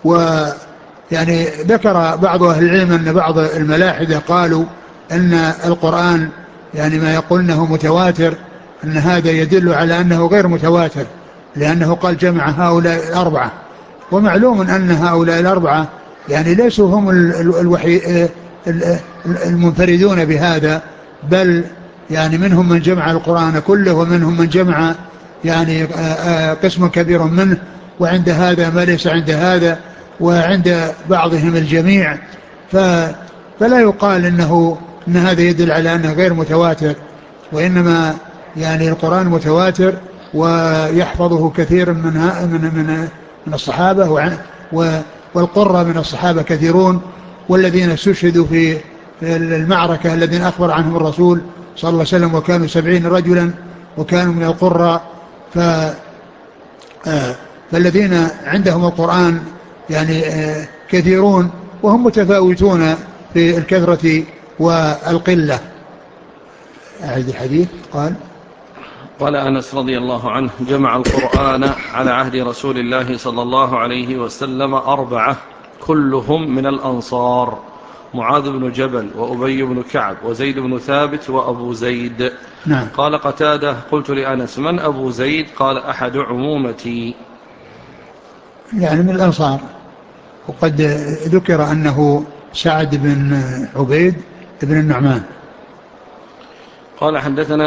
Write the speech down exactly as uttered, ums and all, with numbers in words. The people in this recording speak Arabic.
ويعني ذكر بعض أهل العلم أن بعض الملاحدة قالوا أن القرآن يعني ما يقولنه متواتر أن هذا يدل على أنه غير متواتر، لأنه قال جمع هؤلاء الأربعة، ومعلوم أن هؤلاء الأربعة يعني ليسوا هم الوحي المنفردون بهذا، بل يعني منهم من جمع القرآن كله ومنهم من جمع يعني قسم كبير منه، وعند هذا ما ليس عند هذا، وعند بعضهم الجميع. فلا يقال إنه إن هذا يدل على أنه غير متواتر، وإنما يعني القرآن متواتر ويحفظه كثير من من من, من الصحابة، والقرة من الصحابة كثيرون، والذين استشهدوا في المعركة الذين أخبر عنهم الرسول صلى الله عليه وسلم وكانوا سبعين رجلا وكانوا من القرة. ف فالذين عندهم القرآن يعني كثيرون، وهم متفاوتون في الكثرة والقلة. أعيد الحديث. قال قال أنس رضي الله عنه: جمع القرآن على عهد رسول الله صلى الله عليه وسلم أربعة كلهم من الأنصار: معاذ بن جبل وأبي بن كعب وزيد بن ثابت وأبو زيد. نعم. قال قتادة: قلت لأنس: من أبو زيد؟ قال: أحد عمومتي، يعني من الأنصار. وقد ذكر أنه سعد بن عبيد بن النعمان. قال: حدثنا